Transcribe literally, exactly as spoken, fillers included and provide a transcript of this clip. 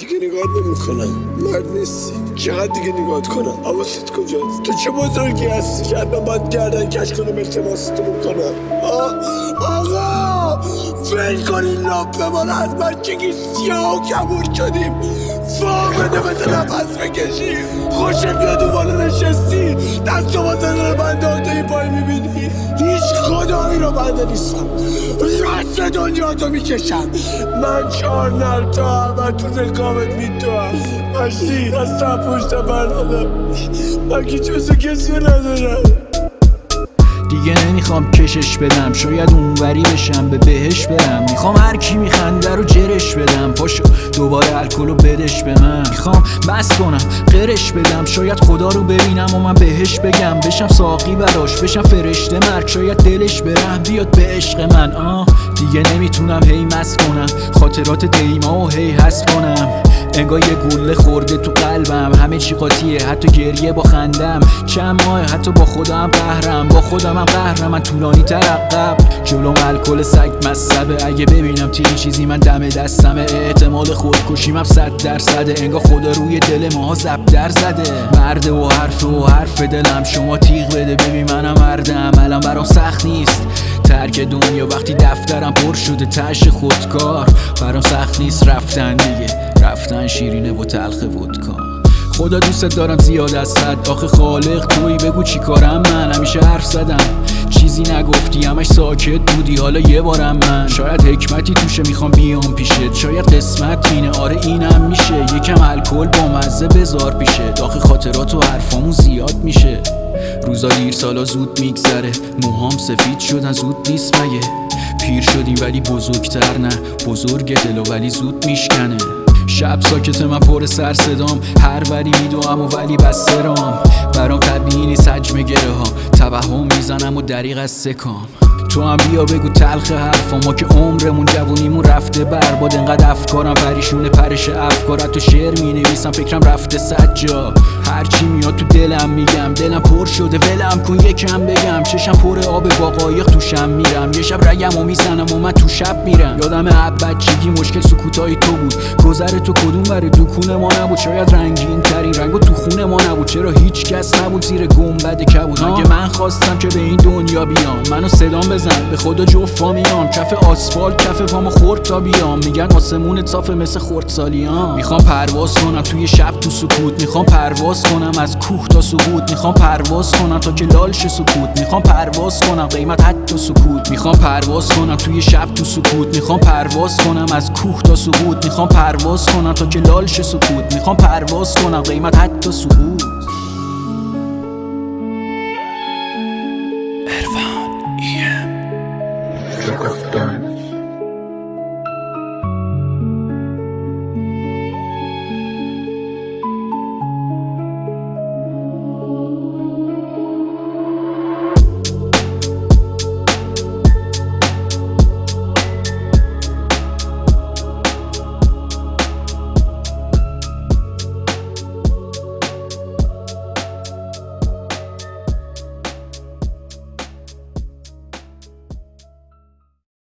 دیگه نگاه نمیکنم. مرد نیستی. چقدر دیگه نگاه کنم؟ حواست کجاست؟ تو چه بزرگی هستی که حتما باید گردن کش کنم التماستو بکنم؟ آقا ول کنین لپ ما رو، از بچگی سیاه و کبور شدیم. فاقده مثل نفس بکشی. خوشت میاد اون بالا نشستی دست و بازن بنده آتایی پای میبینی. هیچ خدایی رو بنده نیستم، رست دنیا تو میکشم. من چهار نر تا همه تو رکابت میتوام. مشتی دستم پشت بردادم، من که جزو کسی ندارم. دیگه نمیخوام کشش بدم، شاید اونوری بشم به بهش برم. میخوام هر کی میخنده رو جرش بدم، پاشو دوباره الکلو بدش به من. میخوام بس کنم قرش بدم، شاید خدا رو ببینم و من بهش بگم. بشم ساقی براش، بشم فرشته مرگ، شاید دلش برم بیاد به عشق من. آه دیگه نمیتونم هی مست کنم خاطرات دیما و هی حس کنم. انگار یه گوله خورده تو قلبم، همه چی قاطیه حتی گریه با خندم. چند ماه حتی با خودم قهرم، با خودم هم قهرم. من طولانی تر عقب جلوم الکل سگ مصبه. اگه ببینم تیری چیزی من دم دستمه، احتمال خودکشیم هم صد درصده. انگار خدا روی دل ماها زب در زده. مرده و حرف و حرف دلم، شما تیغ بده ببین منم مردم. الان برام سخت نیست ترک دنیا وقتی دفترم پر شده تش خودکار. برام سخت نیست رفتن دیگه، رفتن شیرینه و تلخ ودکا. خدا دوست دارم زیاد از حد، آخه خالق تویی بگو چی کارم من. همیشه حرف زدم چیزی نگفتی، همش ساکت بودی، حالا یه بارم من. شاید حکمتی توشه میخوام بیام پیشت، شاید قسمت بینه آره اینم میشه. یکم الکل با مزه بذار پیشت، آخه خاطرات و حرفامون زیاد میشه. روزا دیر سالا زود میگذره، موهام سفید شدن زود نیست مگه. پیر شدیم ولی بزرگتر نه، بزرگ دلو ولی زود میشکنه. شب ساکت من پر سر صدام، هر وری میدوام و ولی بسته رام. برام طبیعی نیست حجم گره ها، توهم میزنم و دریغ از سکام. تو هم بیا بگو تلخ حرفا، ما که عمرمون جوونیمون رفته برباد. انقدر افکارم پریشونه پرش افکارت، تو شعر مینویسم فکرم رفته صد جا. هرچی میاد تو دلم میگم، دلم پر شده ولم کن یکم بگم. چشم پر آب با قایق توشم میرم، یه شب رگم و میزنم و من تو شب میرم. یادم بچگی مشکل سکوتای تو بود، گذر تو کدوم بره دکون ما نبود. شاید رنگین ترین رنگو تو خونه ما نبود، چرا هیچ کس نبود زیر گنبد کبود. مگه من خواستم که به این دنیا بیام، منو صدام بزن به خدا جفا میام. کف آسفالت کف پامو خورد تا بیام، میگن آسمون صافه مثل خردسالیام. میخوام پرواز کنم توی شب تو سکوت، میخوام پرواز کنم از کوه تا سقوط. میخوام پرواز کنم تا که لالش سکوت، میخوام پرواز کنم قیمت حتی سکوت. میخوام پرواز کنم توی شب تو سکوت، میخوام پرواز کنم از کوه تا سقوط. میخوام پرواز کنم تا که لالش سکوت، میخوام پرواز کنم قیمت حتی سقوط. گفتم